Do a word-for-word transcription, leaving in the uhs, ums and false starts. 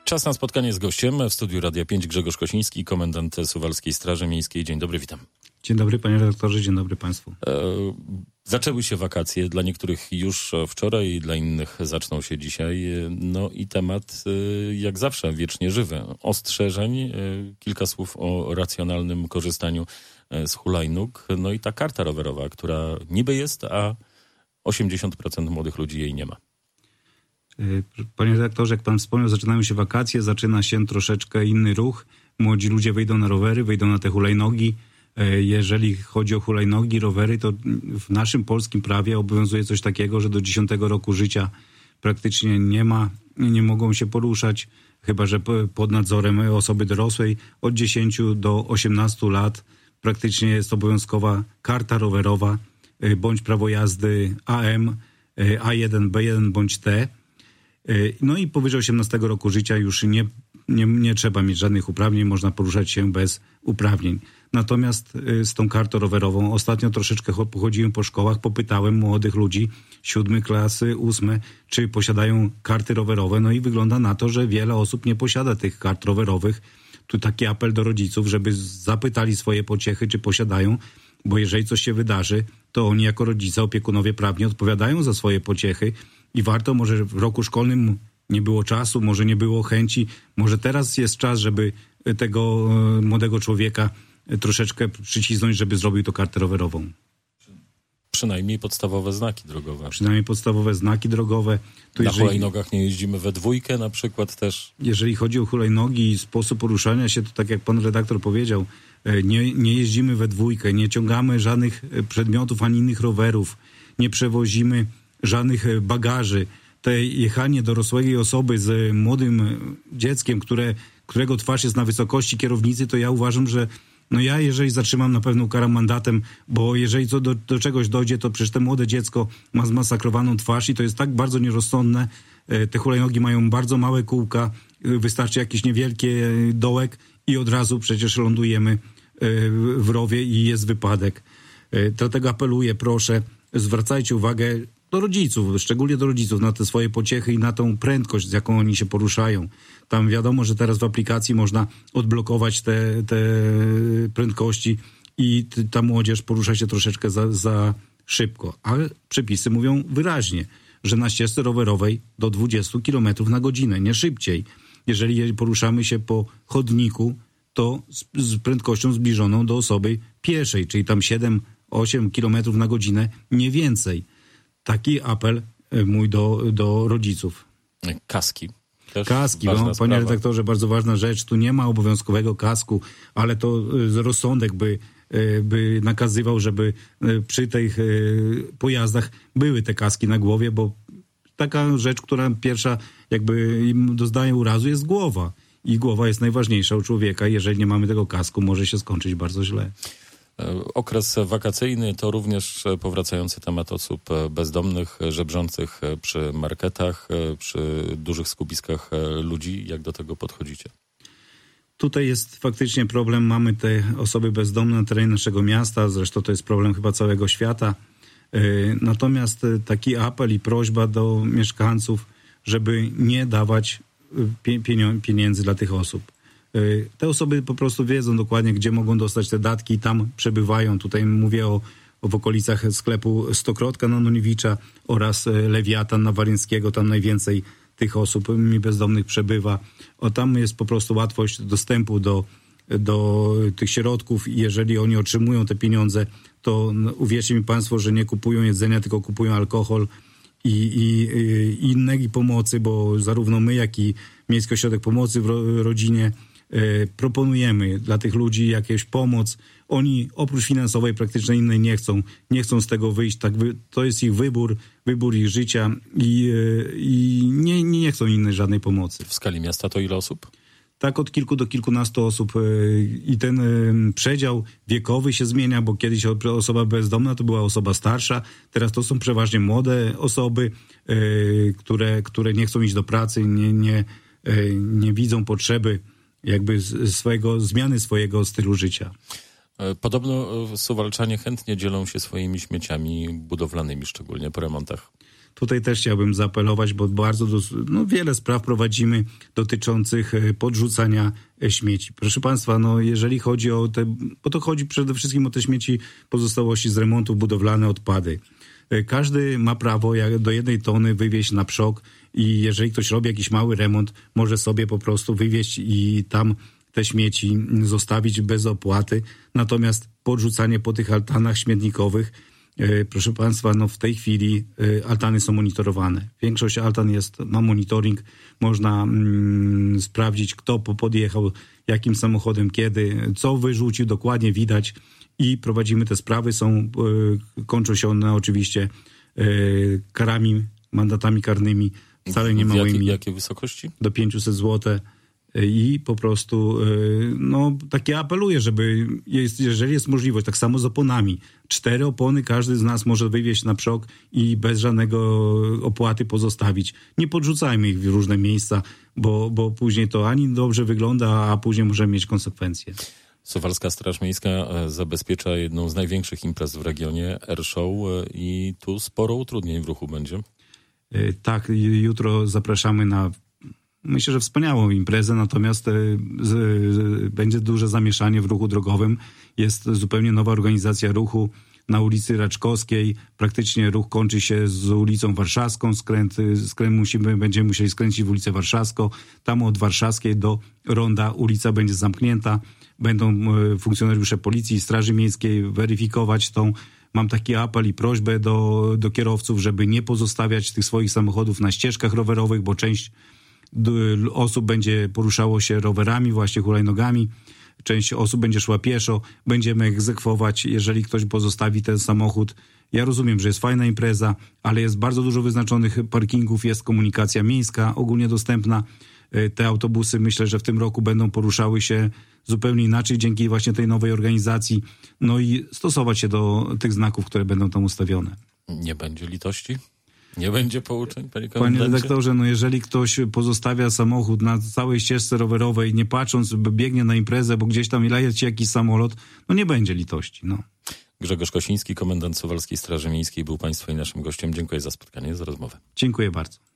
Czas na spotkanie z gościem. W studiu Radia pięć Grzegorz Kosiński, komendant Suwalskiej Straży Miejskiej. Dzień dobry, witam. Dzień dobry, panie redaktorze, dzień dobry państwu. E, zaczęły się wakacje, dla niektórych już wczoraj, dla innych zaczną się dzisiaj. No i temat, e, jak zawsze, wiecznie żywy. Ostrzeżeń, e, kilka słów o racjonalnym korzystaniu z hulajnóg. No i ta karta rowerowa, która niby jest, a osiemdziesiąt procent młodych ludzi jej nie ma. Panie redaktorze, jak pan wspomniał, zaczynają się wakacje, zaczyna się troszeczkę inny ruch. Młodzi ludzie wyjdą na rowery, wyjdą na te hulajnogi. Jeżeli chodzi o hulajnogi, rowery, to w naszym polskim prawie obowiązuje coś takiego, że do dziesiątego roku życia praktycznie nie ma, nie mogą się poruszać, chyba że pod nadzorem osoby dorosłej. Od dziesięciu do osiemnastu lat praktycznie jest obowiązkowa karta rowerowa, bądź prawo jazdy A M, A jeden, B jeden bądź T. No i powyżej osiemnastego roku życia już nie, nie, nie trzeba mieć żadnych uprawnień, można poruszać się bez uprawnień. Natomiast z tą kartą rowerową ostatnio troszeczkę pochodziłem po szkołach, popytałem młodych ludzi, siódmy klasy, ósme, czy posiadają karty rowerowe. No i wygląda na to, że wiele osób nie posiada tych kart rowerowych. Tu taki apel do rodziców, żeby zapytali swoje pociechy, czy posiadają, bo jeżeli coś się wydarzy, to oni jako rodzice, opiekunowie prawnie odpowiadają za swoje pociechy i warto, może w roku szkolnym nie było czasu, może nie było chęci, może teraz jest czas, żeby tego młodego człowieka troszeczkę przycisnąć, żeby zrobił to kartę rowerową. Przynajmniej podstawowe znaki drogowe. Przynajmniej podstawowe znaki drogowe. To na jeżeli, hulajnogach nie jeździmy we dwójkę na przykład też. Jeżeli chodzi o hulajnogi i sposób poruszania się, to tak jak pan redaktor powiedział, nie, nie jeździmy we dwójkę, nie ciągamy żadnych przedmiotów ani innych rowerów, nie przewozimy żadnych bagaży. Te jechanie dorosłej osoby z młodym dzieckiem, które, którego twarz jest na wysokości kierownicy, to ja uważam, że no ja jeżeli zatrzymam, na pewno ukaram mandatem, bo jeżeli co do, do czegoś dojdzie, to przecież to młode dziecko ma zmasakrowaną twarz i to jest tak bardzo nierozsądne. Te hulajnogi mają bardzo małe kółka, wystarczy jakiś niewielki dołek i od razu przecież lądujemy w rowie i jest wypadek. Dlatego apeluję, proszę, zwracajcie uwagę do rodziców, szczególnie do rodziców, na te swoje pociechy i na tą prędkość, z jaką oni się poruszają. Tam wiadomo, że teraz w aplikacji można odblokować te, te prędkości i ta młodzież porusza się troszeczkę za, za szybko. Ale przepisy mówią wyraźnie, że na ścieżce rowerowej do dwudziestu kilometrów na godzinę, nie szybciej. Jeżeli poruszamy się po chodniku, to z, z prędkością zbliżoną do osoby pieszej, czyli tam siedem osiem kilometrów na godzinę, nie więcej. Taki apel mój do, do rodziców. Kaski. Też Kaski, no, panie redaktorze, bardzo ważna rzecz. Tu nie ma obowiązkowego kasku, ale to rozsądek by, by nakazywał, żeby przy tych pojazdach były te kaski na głowie, bo taka rzecz, która pierwsza jakby im doznaje urazu, jest głowa. I głowa jest najważniejsza u człowieka. Jeżeli nie mamy tego kasku, może się skończyć bardzo źle. Okres wakacyjny to również powracający temat osób bezdomnych, żebrzących przy marketach, przy dużych skupiskach ludzi. Jak do tego podchodzicie? Tutaj jest faktycznie problem. Mamy te osoby bezdomne na terenie naszego miasta. Zresztą to jest problem chyba całego świata. Natomiast taki apel i prośba do mieszkańców, żeby nie dawać pieniędzy dla tych osób. Te osoby po prostu wiedzą dokładnie, gdzie mogą dostać te datki i tam przebywają. Tutaj mówię o, o w okolicach sklepu Stokrotka na Noniewicza oraz Lewiatan na Waryńskiego. Tam najwięcej tych osób bezdomnych przebywa. O, tam jest po prostu łatwość dostępu do, do tych środków i jeżeli oni otrzymują te pieniądze, to uwierzcie mi państwo, że nie kupują jedzenia, tylko kupują alkohol i, i, i innej pomocy, bo zarówno my, jak i Miejski Ośrodek Pomocy w ro, Rodzinie proponujemy dla tych ludzi jakąś pomoc. Oni oprócz finansowej praktycznie innej nie chcą. Nie chcą z tego wyjść. Tak, to jest ich wybór, wybór ich życia i, i nie, nie chcą innej żadnej pomocy. W skali miasta to ile osób? Tak od kilku do kilkunastu osób i ten przedział wiekowy się zmienia, bo kiedyś osoba bezdomna to była osoba starsza, teraz to są przeważnie młode osoby, które, które nie chcą iść do pracy, nie, nie, nie widzą potrzeby jakby swojego, zmiany swojego stylu życia. Podobno suwalczanie chętnie dzielą się swoimi śmieciami budowlanymi, szczególnie po remontach. tutaj też chciałbym zaapelować, bo bardzo dos- no, wiele spraw prowadzimy dotyczących podrzucania śmieci. Proszę Państwa, no jeżeli chodzi o te, bo to chodzi przede wszystkim o te śmieci, pozostałości z remontów, budowlane, odpady. Każdy ma prawo jak do jednej tony wywieźć na przok i jeżeli ktoś robi jakiś mały remont, może sobie po prostu wywieźć i tam te śmieci zostawić bez opłaty. Natomiast podrzucanie po tych altanach śmietnikowych, proszę Państwa, no w tej chwili altany są monitorowane. Większość altan jest, ma monitoring, można mm, sprawdzić, kto podjechał, jakim samochodem, kiedy, co wyrzucił, dokładnie widać i prowadzimy te sprawy. Są, y, kończą się one oczywiście y, karami, mandatami karnymi, wcale nie małymi. Jakie, jakie wysokości? Do pięćset złotych. I po prostu no takie apeluję, żeby jest, jeżeli jest możliwość, tak samo z oponami. Cztery opony każdy z nas może wywieźć na przok i bez żadnego opłaty pozostawić. Nie podrzucajmy ich w różne miejsca, bo, bo później to ani dobrze wygląda, a później możemy mieć konsekwencje. Suwalska Straż Miejska zabezpiecza jedną z największych imprez w regionie, Airshow, i tu sporo utrudnień w ruchu będzie. Tak, jutro zapraszamy na, myślę, że wspaniałą imprezę, natomiast z, z, będzie duże zamieszanie w ruchu drogowym. Jest zupełnie nowa organizacja ruchu na ulicy Raczkowskiej. Praktycznie ruch kończy się z ulicą Warszawską. Skręt, skręt musimy, będziemy musieli skręcić w ulicę Warszawską. Tam od Warszawskiej do Ronda ulica będzie zamknięta. Będą funkcjonariusze policji i Straży Miejskiej weryfikować tą. Mam taki apel i prośbę do, do kierowców, żeby nie pozostawiać tych swoich samochodów na ścieżkach rowerowych, bo część osób będzie poruszało się rowerami, właśnie hulajnogami. Część osób będzie szła pieszo. Będziemy egzekwować, jeżeli ktoś pozostawi ten samochód. Ja rozumiem, że jest fajna impreza, ale jest bardzo dużo wyznaczonych parkingów, jest komunikacja miejska ogólnie dostępna. Te autobusy, myślę, że w tym roku będą poruszały się zupełnie inaczej dzięki właśnie tej nowej organizacji. No i stosować się do tych znaków, które będą tam ustawione. Nie będzie litości? Nie będzie pouczeń, panie komendancie? Panie redaktorze, no jeżeli ktoś pozostawia samochód na całej ścieżce rowerowej, nie patrząc, biegnie na imprezę, bo gdzieś tam leci jakiś samolot, no nie będzie litości, no. Grzegorz Kosiński, komendant Suwalskiej Straży Miejskiej, był państwa i naszym gościem. Dziękuję za spotkanie, za rozmowę. Dziękuję bardzo.